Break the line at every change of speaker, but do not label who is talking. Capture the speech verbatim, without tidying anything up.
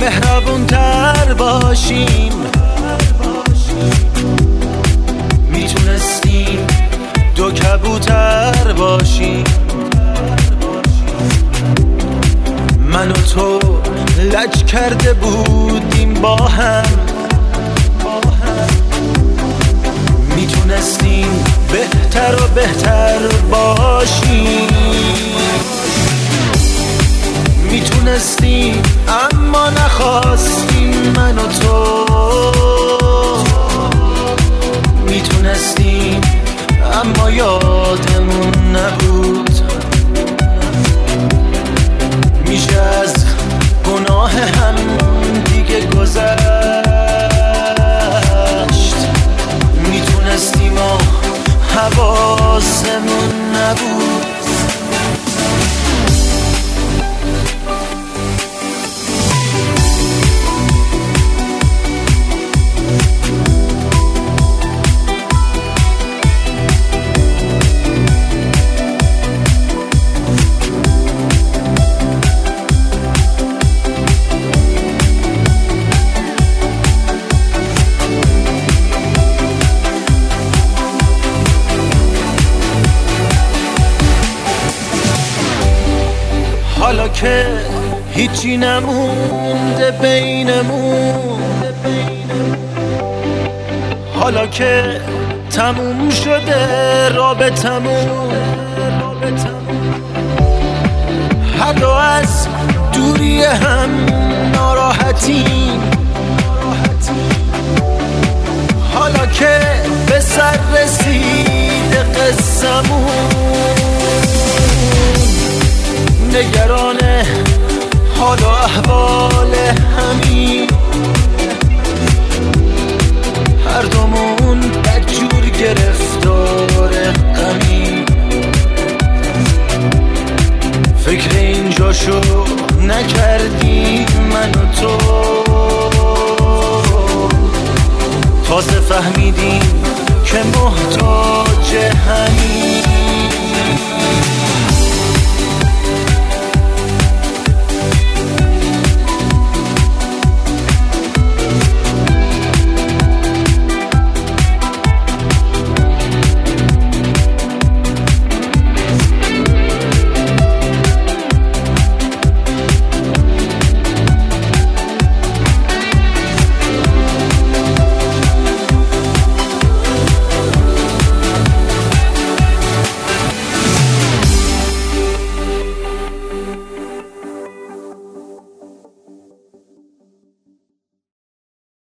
مهربون تر باشیم، میتونستیم دو کبوتر باشیم. من و تو لج کرده بودیم با هم، میتونستیم بهتر و بهتر باشیم. میتونستیم اما نخواستیم من و تو، میتونستیم اما یادمون نبود. میشه از گناه هم دیگه گذشت، میتونستیم و حواسمون نبود. حالا که هیچی نمونده بینمون، حالا که تموم شده رابطمون، هر دو از دوری هم ناراحتیم. حالا که به سر رسیده قصه‌مون، نگران حال و احوال همین، هر دومون بدجور گرفتار غمین. فکر اینجاشو نکردیم من و تو، تازه فهمیدیم که محتاج همین.